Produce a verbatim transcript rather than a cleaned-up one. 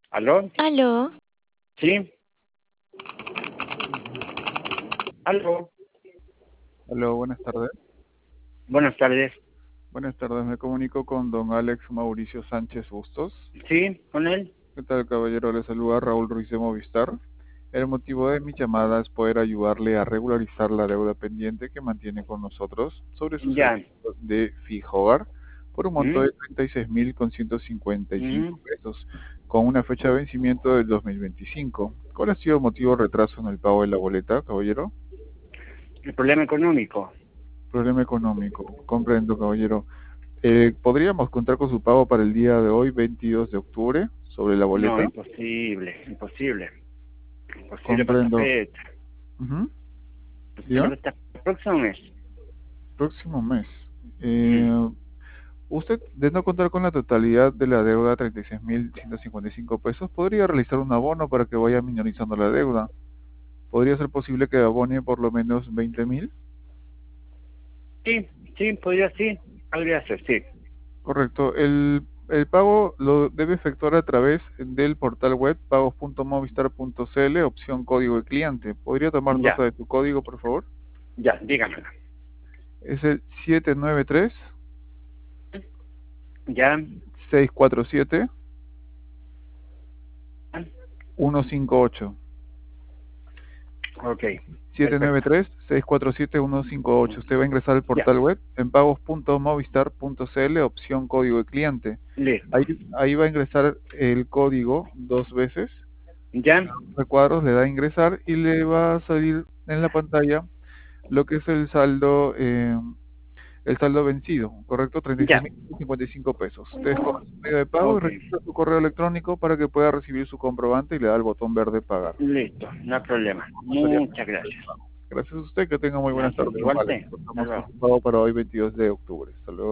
¿Aló? Aló, ¿Sí? ¿Aló? Hola, buenas tardes. Buenas tardes. Buenas tardes, me comunico con don Alex Mauricio Sánchez Bustos. ¿Sí? ¿Con él? ¿Qué tal, caballero? Le saluda Raúl Ruiz de Movistar. El motivo de mi llamada es poder ayudarle a regularizar la deuda pendiente que mantiene con nosotros sobre su Ya. servicio de fijo hogar por un monto ¿Mm? de treinta y seis mil ciento cincuenta y cinco ¿Mm? pesos, con una fecha de vencimiento del dos mil veinticinco. ¿Cuál ha sido el motivo de retraso en el pago de la boleta, caballero? El problema económico. Problema económico. Comprendo, caballero. Eh, ¿podríamos contar con su pago para el día de hoy, veintidós de octubre, sobre la No, boleta? imposible, imposible. Imposible para esta Comprendo. fecha. Ujú. Imposible ¿Ya? para esta el próximo mes. Próximo mes. Mm. Eh, usted, de no contar con la totalidad de la deuda, treinta y seis mil ciento cincuenta y cinco pesos, podría realizar un abono para que vaya minorizando la deuda. ¿Podría ser posible que abone por lo menos veinte mil? Sí, sí, podría, sí. Podría ser, sí. Correcto. El, el pago lo debe efectuar a través del portal web pagos punto movistar punto cl, opción código de cliente. ¿Podría tomar nota Ya, de tu código, por favor? ya, dígamelo. Es el siete nueve tres, Ya. seis cuatro siete, uno cinco ocho. Ok, siete nueve perfecto. tres, seis cuatro siete, uno cinco ocho. Usted va a ingresar al Ya, portal web en pagos punto movistar punto cl, opción código de cliente. listo. Ahí, ahí va a ingresar el código dos veces. Ya, Recuadros, le da a ingresar y le va a salir en la pantalla lo que es el saldo, eh, el saldo vencido, correcto, treinta y seis ya. mil cincuenta y cinco pesos. Usted escoge su medio de pago y Ok, registra su correo electrónico para que pueda recibir su comprobante y le da el botón verde pagar. listo, no hay problema. Estaría Muchas pendiente del gracias. pago. Gracias a usted, que tenga muy Ya, buenas tardes, don igual Alex. te. Hasta Contamos con luego. su pago para hoy, veintidós de octubre. Hasta luego.